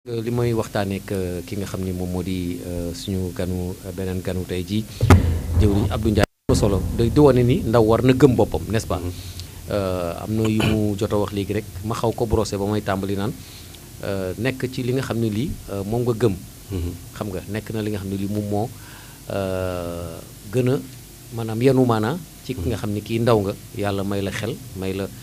li may waxtaanee ak ki nga xam ni moom moo di suñu ganu beneen ganu tey jii jëwriñ Abdou Ndiaye am solo di wane ni ndaw war na gëm boppam n'est-ce pas am na yu mu jot a wax léegi rek ma xaw ko brosser ba may tàmbali naan nekk ci li nga xam ne lii moom nga gëm xam nga nekk na li nga xam ne lii moom moo gën a maanaam yenu maanaa ci ki nga xam ni kii ndaw nga yàlla may la xel may la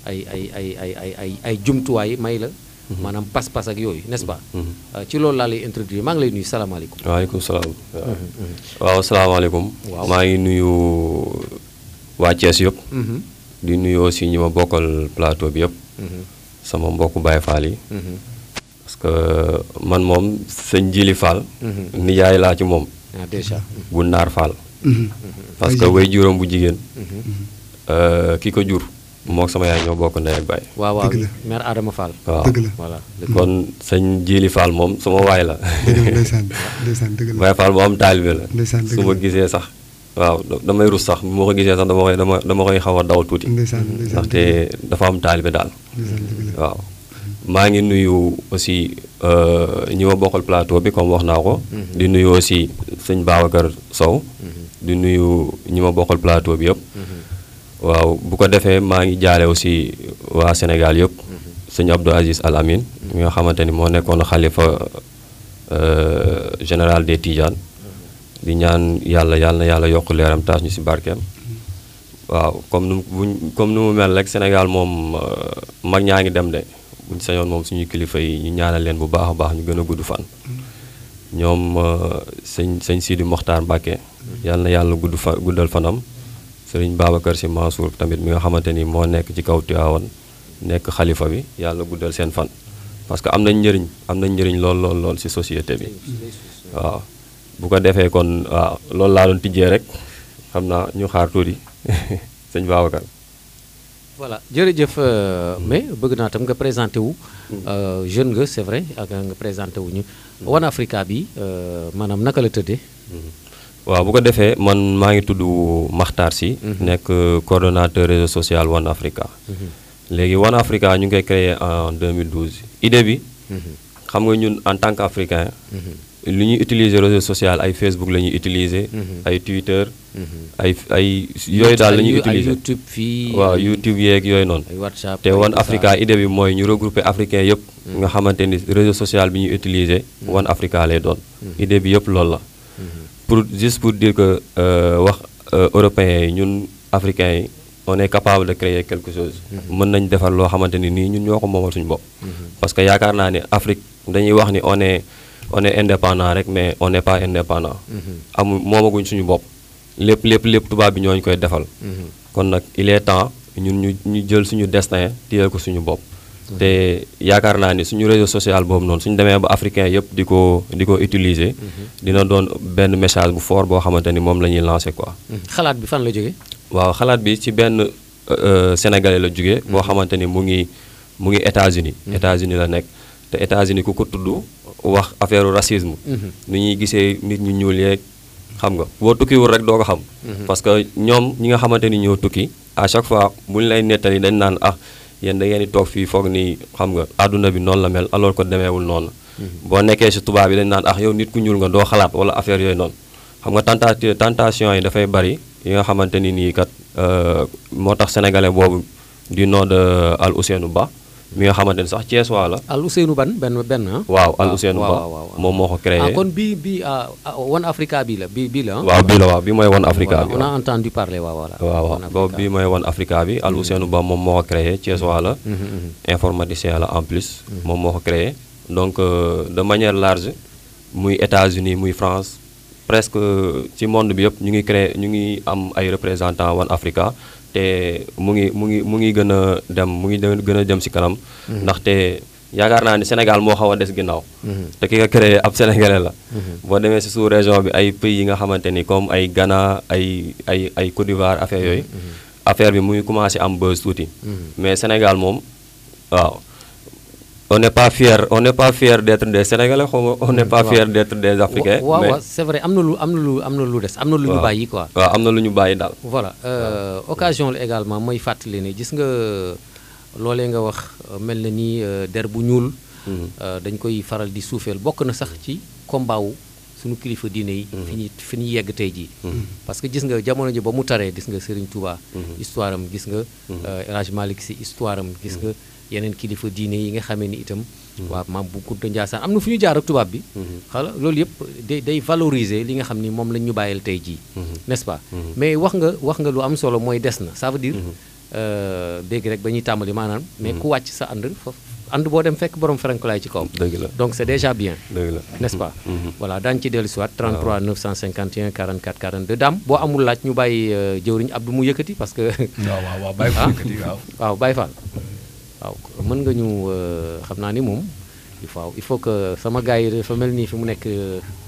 ay jumtuwaay may la maanaam pas-pas ak yooyu n'est-ce pas ci loolu laa lay introduire maa ngi lay nuyu salaamaaleykum. waaleykum salaam. waaw salaamaaleykum. maa ngi nuyu waa Thiès yëpp. di nuyu aussi ñi ma bokkal plateau bi yëpp. sama mbokku Baye Fall yi. parce que man moom sëñ Jili Fall. nijaay laa ci moom. ah déjà. bu Naar Fall. parce que way juróom bu jigéen. ki ko jur. mook sama yaay ñoo bokk ndey ak baay. waaw waaw mère Adama Fall. waaw voilà. kon sëñ Jili Fall moom sama waay la. dëgg la Baye Fall bu am taalibe la. ndeysaan su ma gisee sax waaw damay rus sax bu ma ko gisee sax dama koy xaw a dawal tuuti. ndaxte dafa am taalibe daal. waaw maa ngi nuyu aussi ñi ma bokkal plateau bi comme wax naa ko. di nuyu aussi sëñ Babacar Sow. di nuyu ñi ma bokkal plateau bi yëpp. waaw bu ko defee maa ngi jaale aussi waa Sénégal yëpp sëñ Abdou Aziz Al Amin mi nga xamante ni moo nekkoon xalifa général des Tidianes di ñaan yàlla na yàlla yokk leeram taas ñu si barkeem waaw comme nu mu mel rek Sénégal moom mag ñaa ngi dem de buñ sañoon moom suñu kilifa yi ñu ñaanal leen bu baax a baax ñu gën a gudd fan ñoom sëñ Sidi Mokhtar Mbacké yàlla na yàlla guddal fanam sëriñ Babacar Sy Mansour tamit mi nga xamante ni moo nekk ci kaw Tiwaawan nekk xalifa bi yàlla guddal seen fan parce que am nañ njëriñ lool ci société bi waaw bu ko defee kon waaw loolu laa doon tijjee rek xam naa ñu xaar tuuti sëñ Babacar. voilà jërëjëf mais bëgg naa tam nga présenté wu jeune nga c'est vrai ak nga présenté wu ñu One Africa bi maanaam naka la tëddee. waaw bu ko defee man maa ngi tudd Makhtar Sy nekk coordonnateur réseau social One Africa. léegi One Africa ñu ngi koy créé en 2012 idée bi. xam nga ñun en tant qu'africain. li ñuy utiliser réseau social ay Facebook la ñuy utiliser. ay Twitter. ay yooyu daal la ñuy utiliser ay YouTube fii. waaw YouTube yeeg yooyu noonu. ay WhatsApp te One Africa idée bi mooy ñu regrouper africain yëpp. nga xamante ni réseau social bi ñuy utiliser. One Africa lay doon. idée bi yëpp loolu la. pour dire que wax européens yi ñun africains yi on est capable de créer quelque chose. mën nañ defar loo xamante ni nii ñun ñoo ko moomal suñu bopp. parce que yaakaar naa ni Afrique dañuy wax ni on est indépendant rek mais on n'est pas indépendant. moomaguñ suñu bopp lépp tubaab bi ñooñu koy defal. kon nag il est temps ñun ñu jël suñu destin téyel ko suñu bopp. te yaakaar naa ni suñu réseau social boobu noonu suñu demee ba africain yëpp di ko utiliser. dina doon benn message bu fort boo xamante ni moom la ñuy lancer quoi. xalaat bi fan la jógee. waaw xalaat bi ci benn sénégalais la jógee. boo xamante ni mu ngi États-Unis États-Unis la nekk te États-Unis ku ko tudd wax affaire racisme. ni ñuy gisee nit ñu ñuul yeeg xam nga boo tukkiwul rek doo ko xam. parce que ñoom ñi nga xamante ni ñoo tukki à chaque fois bu ñu lay nettali dañ naan yéen da ngeen di toog fii foog ni xam nga àdduna bi noonu la mel alors que demeewul noonu. boo nekkee si tubaab yi dañ naan yow nit ku ñuul nga doo xalaat wala affaire yooyu noonu. xam nga tentation yi dafay bari yi nga xamante ni nii kat moo tax sénégalais boobu du nom de Al Ousseynou Ba mi nga xamante ni sax Thiès waa la. Al Ousseynou benn ah. waaw Al Ousseynou Ba moom moo ko créé. kon bii One Africa bii la bii la waaw bii mooy One Africa bi. on a entendu parler voilà. waaw boobu bii mooy One Africa bi Al Ousseynou Ba moom moo ko créé Thiès waa la. informaticien la en plus. moom moo ko créé donc de manière large muy États-Unis muy France presque ci monde bi yëpp ñu ngi am ay représentants One Africa. te mu ngi gën a dem gën a jëm ci kanam. ndaxte yaakaar naa ni Sénégal moo xaw a des ginnaaw. te ki nga créé ab sénégalais la. boo demee ci sous-région bi ay pays yi nga xamante ni comme ay Ghana ay Côte d'Ivoire affaire yooyu. affaire bi mu ngi commencé am buzz tuuti. mais Sénégal moom waaw on n'est pas fier d'être des Sénégalais on n'est pas fier d'être des Africains. waaw c'est vrai am na lu des am na lu ñu bàyyi quoi. waaw am na lu ñu bàyyi daal. voilà occasion la également mooy fàttali ne gis nga loolee nga wax mel na ni der bu ñuul dañ koy faral di suufeel bokk na sax ci combat wu suñu kilifa diine yi fi ñu yegg tey jii parce que gis nga jamono ji ba mu taree gis nga Serigne Touba histoire am gis nga El Hadj Malick Sy histoire am gis nga yeneen kilifa diine yi nga xamee ni itam waaw maam bu Kunta Ndiassane am na fu ñu jaar ak tubaab bi xala loolu yëpp day valoriser li nga xam ni moom lañ ñu bàyyil tey jii n'est-ce pas mais wax nga lu am solo mooy des na ça veut dire dégg rek ba ñuy tàmbali maanaam mais ku wàcc sa ànd boo dem fekk borom ferenkulaay ci kawam donc c'est déjà bien n'est-ce pas voilà daañu ci dellu si waat 33 951 44 42 daam boo amul laaj ñu bàyyi jëwriñ Abdou mu yëkkati parce que waaw bàyyi fa yëkkati waaw Baye Fall waaw mën nga ñu xam naa ni moom il faut que sama gars yi dafa mel nii fi mu nekk